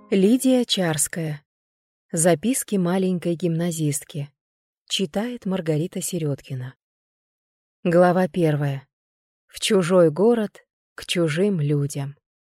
Лидия Чарская. Записки маленькой гимназистки. Читает Маргарита Середкина. Глава 1. В чужой город, к чужим людям.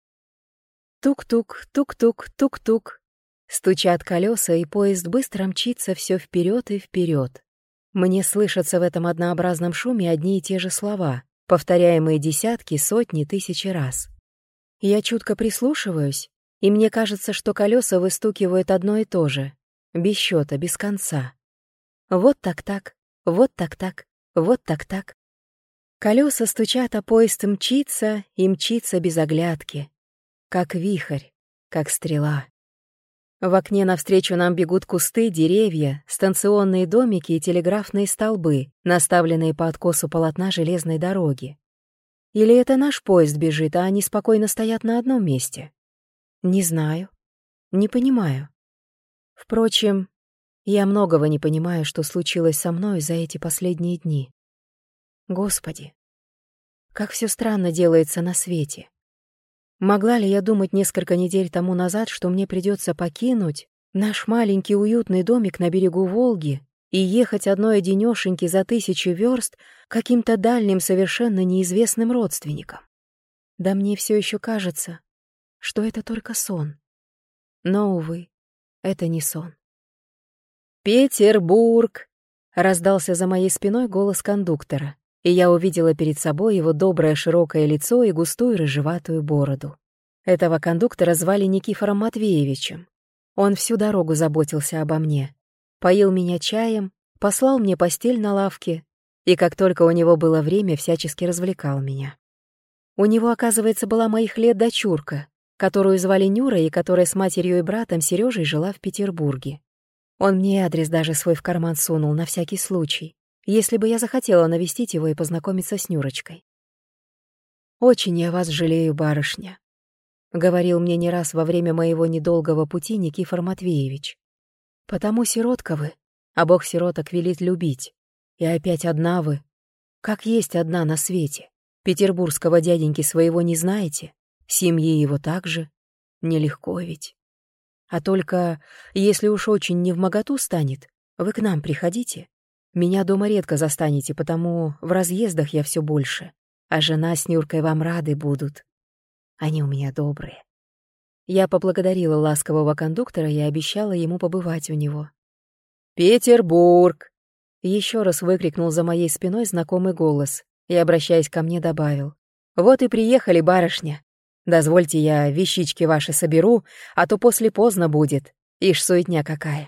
Тук-тук, тук-тук, тук-тук. Стучат колеса, и поезд быстро мчится все вперед и вперед. Мне слышатся в этом однообразном шуме одни и те же слова, повторяемые десятки, сотни, тысячи раз. Я чутко прислушиваюсь, и мне кажется, что колеса выстукивают одно и то же, без счета, без конца. Вот так-так, вот так-так, вот так-так. Колеса стучат, а поезд мчится и мчится без оглядки, как вихрь, как стрела. В окне навстречу нам бегут кусты, деревья, станционные домики и телеграфные столбы, наставленные по откосу полотна железной дороги. Или это наш поезд бежит, а они спокойно стоят на одном месте? Не знаю, не понимаю. Впрочем, я многого не понимаю, что случилось со мной за эти последние дни. Господи, как все странно делается на свете. Могла ли я думать несколько недель тому назад, что мне придется покинуть наш маленький уютный домик на берегу Волги и ехать одной-одинёшеньки за 1000 верст каким-то дальним, совершенно неизвестным родственникам? Да мне все еще кажется, что это только сон. Но, увы, это не сон. «Петербург!» — раздался за моей спиной голос кондуктора, и я увидела перед собой его доброе широкое лицо и густую рыжеватую бороду. Этого кондуктора звали Никифором Матвеевичем. Он всю дорогу заботился обо мне, поил меня чаем, послал мне постель на лавке, и как только у него было время, всячески развлекал меня. У него, оказывается, была моих лет дочурка, которую звали Нюра и которая с матерью и братом Сережей жила в Петербурге. Он мне адрес даже свой в карман сунул на всякий случай, если бы я захотела навестить его и познакомиться с Нюрочкой. «Очень я вас жалею, барышня», — говорил мне не раз во время моего недолгого пути Никифор Матвеевич. «Потому сиротка вы, а Бог сироток велит любить. И опять одна вы. Как есть одна на свете. Петербургского дяденьки своего не знаете? Семьи его также. Нелегко ведь. А только, если уж очень невмоготу станет, вы к нам приходите. Меня дома редко застанете, потому в разъездах я все больше. А жена с Нюркой вам рады будут. Они у меня добрые». Я поблагодарила ласкового кондуктора и обещала ему побывать у него. «Петербург!» — еще раз выкрикнул за моей спиной знакомый голос и, обращаясь ко мне, добавил. «Вот и приехали, барышня. Дозвольте, я вещички ваши соберу, а то после поздно будет. Ишь, суетня какая».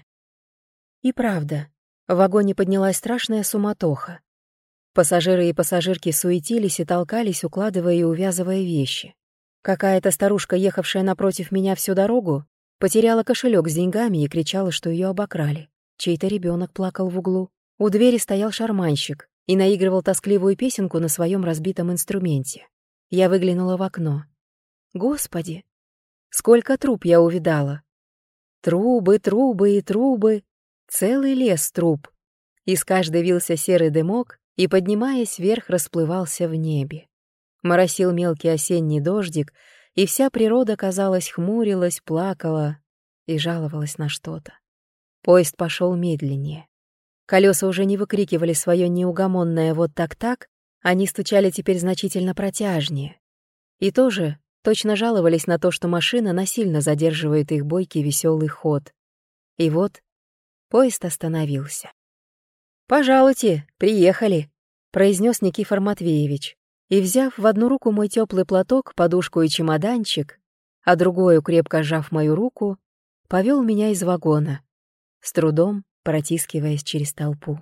И правда, в вагоне поднялась страшная суматоха. Пассажиры и пассажирки суетились и толкались, укладывая и увязывая вещи. Какая-то старушка, ехавшая напротив меня всю дорогу, потеряла кошелек с деньгами и кричала, что ее обокрали. Чей-то ребенок плакал в углу. У двери стоял шарманщик и наигрывал тоскливую песенку на своем разбитом инструменте. Я выглянула в окно. Господи, сколько труб я увидала! Трубы, трубы и трубы, целый лес труб. Из каждой вился серый дымок и, поднимаясь вверх, расплывался в небе. Моросил мелкий осенний дождик, и вся природа, казалось, хмурилась, плакала и жаловалась на что-то. Поезд пошел медленнее. Колеса уже не выкрикивали свое неугомонное «вот так-так», они стучали теперь значительно протяжнее. И тоже точно жаловались на то, что машина насильно задерживает их бойкий веселый ход. И вот поезд остановился. «Пожалуйте, приехали», — произнес Никифор Матвеевич. И, взяв в одну руку мой теплый платок, подушку и чемоданчик, а другую, крепко сжав мою руку, повел меня из вагона, с трудом протискиваясь через толпу.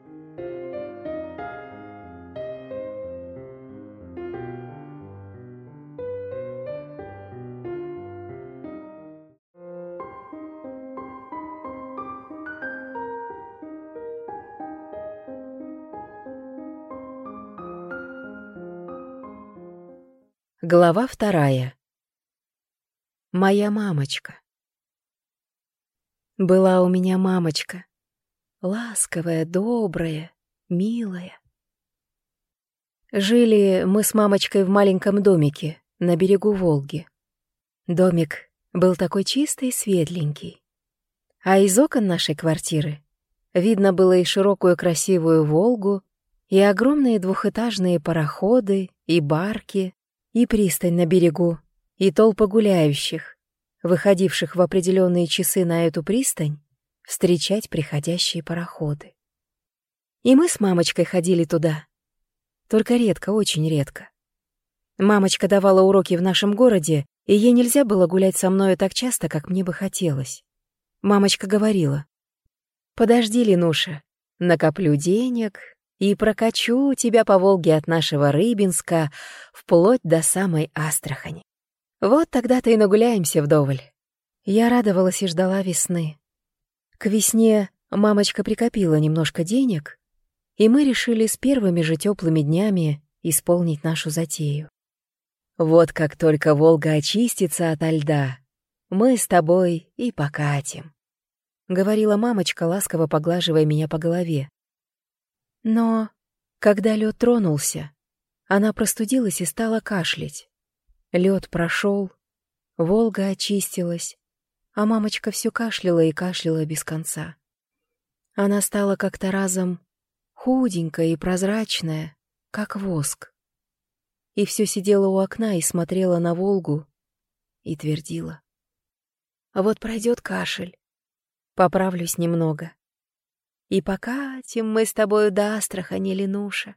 Глава 2. Моя мамочка. Была у меня мамочка, ласковая, добрая, милая. Жили мы с мамочкой в маленьком домике на берегу Волги. Домик был такой чистый и светленький. А из окон нашей квартиры видно было и широкую красивую Волгу, и огромные двухэтажные пароходы, и барки, и пристань на берегу, и толпы гуляющих, выходивших в определенные часы на эту пристань встречать приходящие пароходы. И мы с мамочкой ходили туда. Только редко, очень редко. Мамочка давала уроки в нашем городе, и ей нельзя было гулять со мною так часто, как мне бы хотелось. Мамочка говорила: «Подожди, Ленуша, накоплю денег и прокачу тебя по Волге от нашего Рыбинска вплоть до самой Астрахани. Вот тогда-то и нагуляемся вдоволь». Я радовалась и ждала весны. К весне мамочка прикопила немножко денег, и мы решили с первыми же теплыми днями исполнить нашу затею. Вот как только Волга очистится ото льда, мы с тобой и покатим, — говорила мамочка, ласково поглаживая меня по голове. Но когда лед тронулся, она простудилась и стала кашлять. Лед прошел, Волга очистилась, а мамочка все кашляла и кашляла без конца. Она стала как-то разом худенькая и прозрачная, как воск. И все сидела у окна и смотрела на Волгу и твердила: «А вот пройдет кашель, поправлюсь немного. И покатим мы с тобою до Астрахани, Ленуша».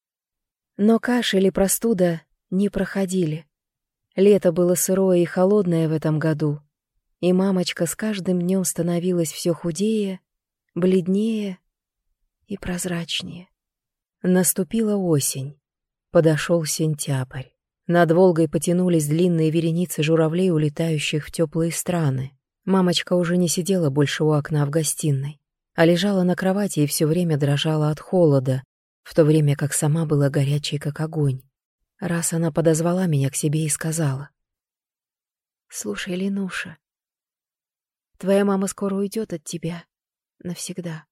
Но кашель и простуда не проходили. Лето было сырое и холодное в этом году, и мамочка с каждым днем становилась все худее, бледнее и прозрачнее. Наступила осень. Подошел сентябрь. Над Волгой потянулись длинные вереницы журавлей, улетающих в теплые страны. Мамочка уже не сидела больше у окна в гостиной, а лежала на кровати и все время дрожала от холода, в то время как сама была горячей, как огонь. Раз она подозвала меня к себе и сказала: «Слушай, Ленуша, твоя мама скоро уйдет от тебя навсегда.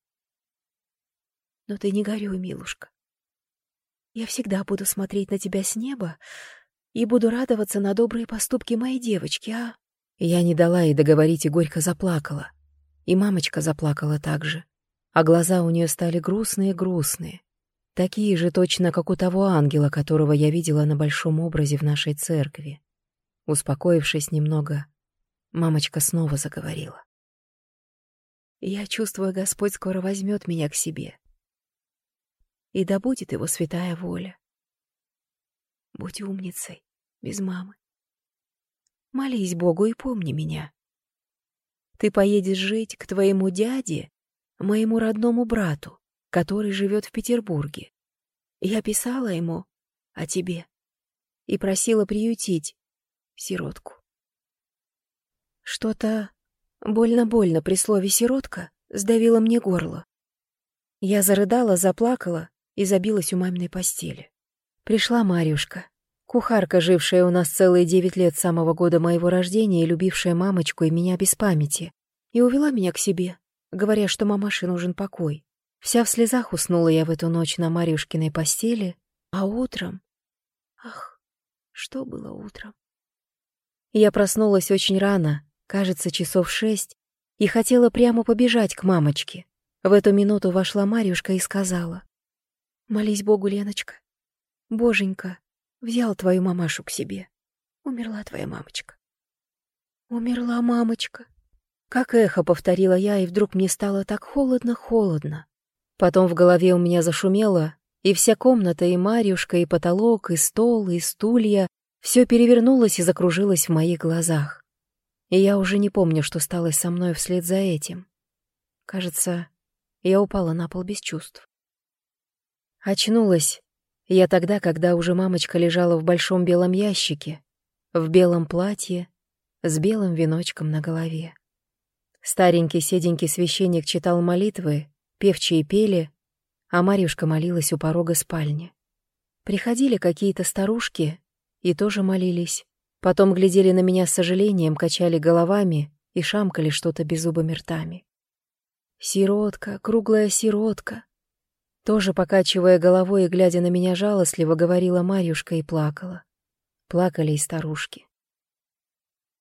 Но ты не горюй, милушка. Я всегда буду смотреть на тебя с неба и буду радоваться на добрые поступки моей девочки, а?» Я не дала ей договорить и горько заплакала. И мамочка заплакала также, а глаза у нее стали грустные-грустные, такие же точно, как у того ангела, которого я видела на большом образе в нашей церкви. Успокоившись немного, мамочка снова заговорила: «Я чувствую, Господь скоро возьмет меня к себе. И да будет его святая воля. Будь умницей, без мамы. Молись Богу и помни меня. Ты поедешь жить к твоему дяде, моему родному брату, который живет в Петербурге. Я писала ему о тебе и просила приютить сиротку». Что-то больно-больно при слове «сиротка» сдавило мне горло. Я зарыдала, заплакала и забилась у маминой постели. Пришла Марьюшка, кухарка, жившая у нас целые 9 лет с самого года моего рождения и любившая мамочку и меня без памяти, и увела меня к себе, говоря, что мамаше нужен покой. Вся в слезах уснула я в эту ночь на Марьюшкиной постели, а утром... Ах, что было утром? Я проснулась очень рано, кажется, часов 6, и хотела прямо побежать к мамочке. В эту минуту вошла Марьюшка и сказала: «Молись Богу, Леночка. Боженька взял твою мамашу к себе. Умерла твоя мамочка». «Умерла мамочка». Как эхо повторила я, и вдруг мне стало так холодно-холодно. Потом в голове у меня зашумело, и вся комната, и Марьюшка, и потолок, и стол, и стулья — все перевернулось и закружилось в моих глазах. И я уже не помню, что стало со мной вслед за этим. Кажется, я упала на пол без чувств. Очнулась я тогда, когда уже мамочка лежала в большом белом ящике, в белом платье, с белым веночком на голове. Старенький седенький священник читал молитвы, певчие пели, а Марьюшка молилась у порога спальни. Приходили какие-то старушки и тоже молились. Потом глядели на меня с сожалением, качали головами и шамкали что-то беззубыми ртами. «Сиротка, круглая сиротка», тоже покачивая головой и глядя на меня жалостливо, говорила Марьюшка и плакала. Плакали и старушки.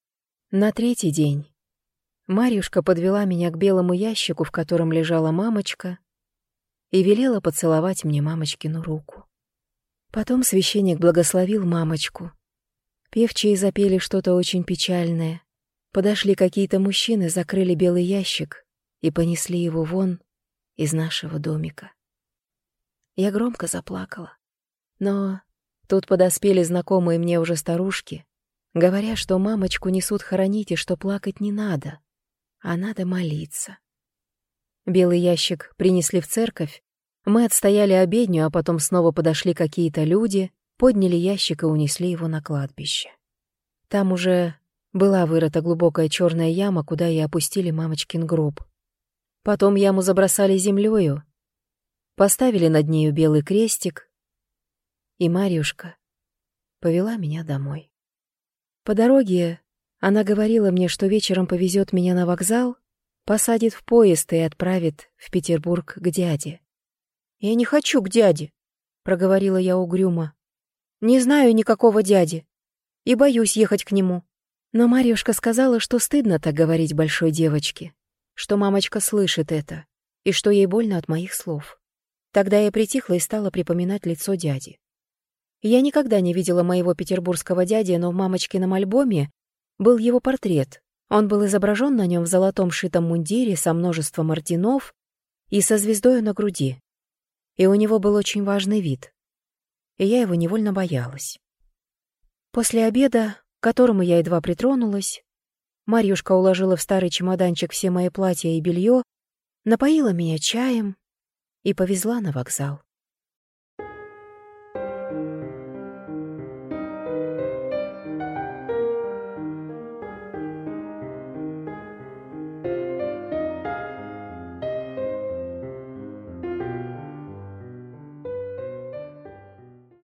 На третий день Марьюшка подвела меня к белому ящику, в котором лежала мамочка, и велела поцеловать мне мамочкину руку. Потом священник благословил мамочку. Певчие запели что-то очень печальное. Подошли какие-то мужчины, закрыли белый ящик и понесли его вон из нашего домика. Я громко заплакала. Но тут подоспели знакомые мне уже старушки, говоря, что мамочку несут хоронить и что плакать не надо, а надо молиться. Белый ящик принесли в церковь, мы отстояли обедню, а потом снова подошли какие-то люди, подняли ящик и унесли его на кладбище. Там уже была вырыта глубокая черная яма, куда и опустили мамочкин гроб. Потом яму забросали землёю, поставили над нею белый крестик, и Марьюшка повела меня домой. По дороге она говорила мне, что вечером повезет меня на вокзал, посадит в поезд и отправит в Петербург к дяде. «Я не хочу к дяде», — проговорила я угрюмо. «Не знаю никакого дяди и боюсь ехать к нему». Но Марьюшка сказала, что стыдно так говорить большой девочке, что мамочка слышит это и что ей больно от моих слов. Тогда я притихла и стала припоминать лицо дяди. Я никогда не видела моего петербургского дяди, но в мамочкином альбоме был его портрет. Он был изображен на нем в золотом шитом мундире со множеством орденов и со звездой на груди. И у него был очень важный вид. И я его невольно боялась. После обеда, к которому я едва притронулась, Марьюшка уложила в старый чемоданчик все мои платья и белье, напоила меня чаем и повезла на вокзал.